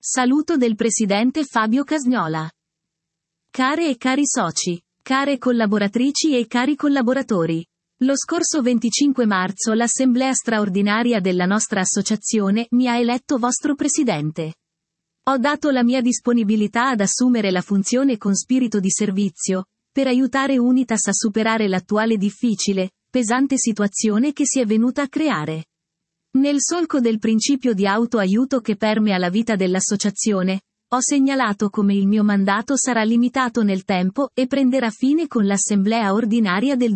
Saluto del presidente Fabio Casgnola. Care e cari soci, care collaboratrici e cari collaboratori. Lo scorso 25 marzo l'assemblea straordinaria della nostra associazione mi ha eletto vostro presidente. Ho dato la mia disponibilità ad assumere la funzione con spirito di servizio, per aiutare Unitas a superare l'attuale difficile, pesante situazione che si è venuta a creare. Nel solco del principio di autoaiuto che permea la vita dell'associazione, ho segnalato come il mio mandato sarà limitato nel tempo e prenderà fine con l'assemblea ordinaria del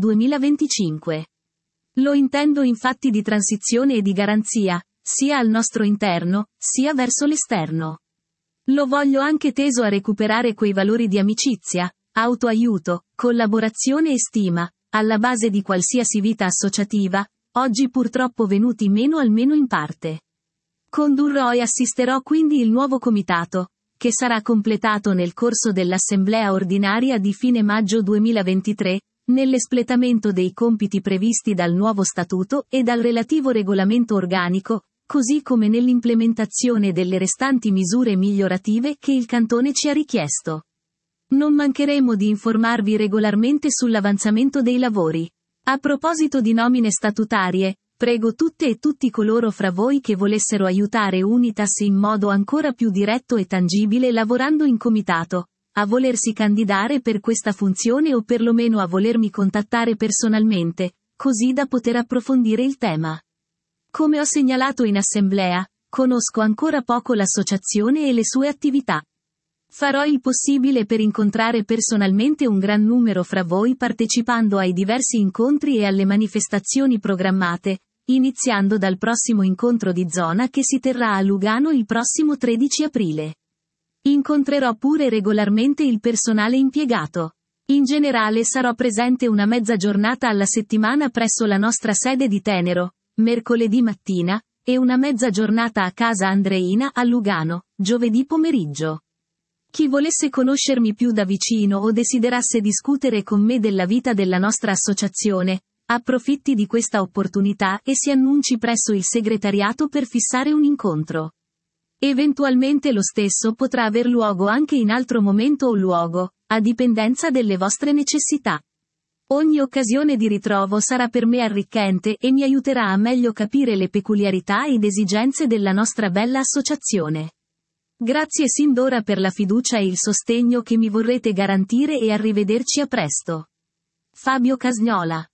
2025. Lo intendo infatti di transizione e di garanzia, sia al nostro interno, sia verso l'esterno. Lo voglio anche teso a recuperare quei valori di amicizia, autoaiuto, collaborazione e stima, alla base di qualsiasi vita associativa, oggi purtroppo venuti meno almeno in parte. Condurrò e assisterò quindi il nuovo comitato, che sarà completato nel corso dell'assemblea ordinaria di fine maggio 2023, nell'espletamento dei compiti previsti dal nuovo statuto e dal relativo regolamento organico, così come nell'implementazione delle restanti misure migliorative che il Cantone ci ha richiesto. Non mancheremo di informarvi regolarmente sull'avanzamento dei lavori. A proposito di nomine statutarie, prego tutte e tutti coloro fra voi che volessero aiutare Unitas in modo ancora più diretto e tangibile lavorando in comitato, a volersi candidare per questa funzione o perlomeno a volermi contattare personalmente, così da poter approfondire il tema. Come ho segnalato in assemblea, conosco ancora poco l'associazione e le sue attività. Farò il possibile per incontrare personalmente un gran numero fra voi partecipando ai diversi incontri e alle manifestazioni programmate, iniziando dal prossimo incontro di zona che si terrà a Lugano il prossimo 13 aprile. Incontrerò pure regolarmente il personale impiegato. In generale sarò presente una mezza giornata alla settimana presso la nostra sede di Tenero, mercoledì mattina, e una mezza giornata a casa Andreina a Lugano, giovedì pomeriggio. Chi volesse conoscermi più da vicino o desiderasse discutere con me della vita della nostra associazione, approfitti di questa opportunità e si annunci presso il segretariato per fissare un incontro. Eventualmente lo stesso potrà aver luogo anche in altro momento o luogo, a dipendenza delle vostre necessità. Ogni occasione di ritrovo sarà per me arricchente e mi aiuterà a meglio capire le peculiarità ed esigenze della nostra bella associazione. Grazie sin d'ora per la fiducia e il sostegno che mi vorrete garantire e arrivederci a presto. Fabio Casgnola.